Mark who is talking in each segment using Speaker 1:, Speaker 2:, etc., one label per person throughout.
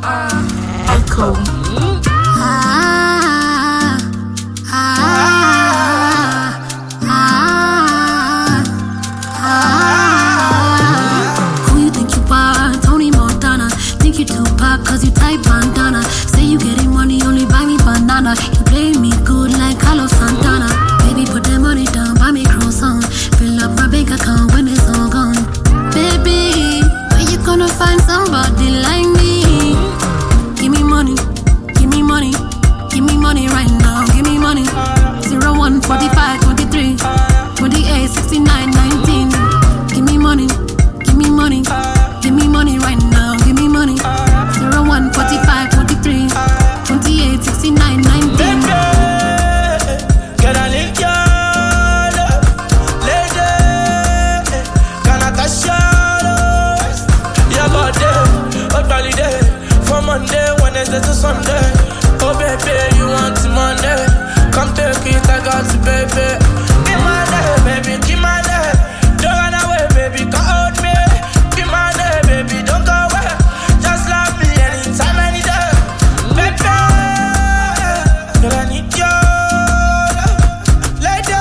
Speaker 1: Echo. Who you think you are? Tony Montana. Think you Tupac cause you type bandana. Say you getting money, only buy me banana. You play me good like Carlos Santana. Baby, put that money down, buy me croissant. Fill up my bank account when it's all gone. Baby, where you gonna find somebody like me? Give me money, give me money, give me money right now, give me money. 01 45 23 28 69 19. Give me money, give me money, give me money right now, give me money. 01 45 23 28 69 19.
Speaker 2: Can I lick your love? Lady, can I touch your love? Your body, hot holiday. From Monday, Wednesday to Sunday. Oh baby, you want to Monday? Come take it, I got you, baby. Give my day, baby, give my day. Don't run away, baby, come hold me. Give my day, baby, don't go away. Just love me anytime, any day. Baby, girl, I need your love. Lady,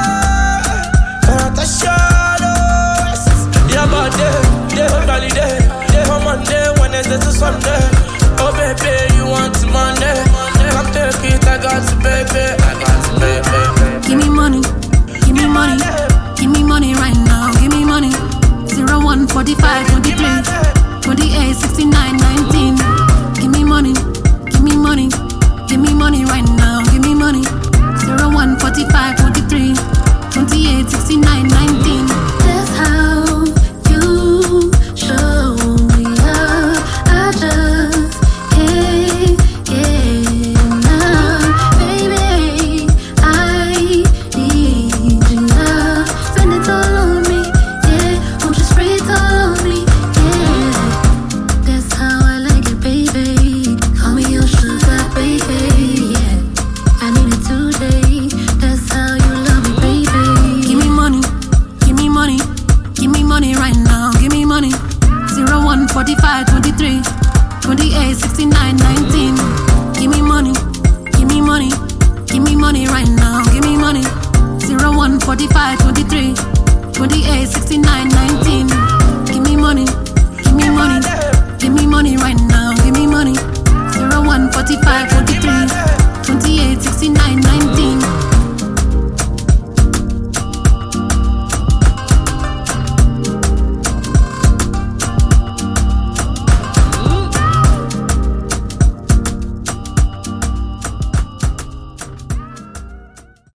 Speaker 2: can I touch your love? Your body, day hot holiday. Day from Monday, Wednesday to Sunday. Oh baby, you want to Monday? Come take it, I got you, baby. I got you, baby.
Speaker 1: Give me money, give me money, give me money right now, give me money. 01 45 23 28 69 19. Give me money, give me money, give me money right now, give me money. 01 45 23 28 69 19. That's how you show me love. I just can't get enough, baby. I need your love. Spend it all on me, yeah. Won't you spray it all on me, yeah. That's how I like it, baby. Call me your sugar, baby, yeah. I need it today. That's how you love me, baby. Give me money, give me money, give me money right now, give me money. 01 45 23 28 69 19. Give me money, give me money, give me money right now, give me money. 01 45 23 28 69 19. Give me money, give me money, give me money right now, give me money. 01 45 23 28 69 19.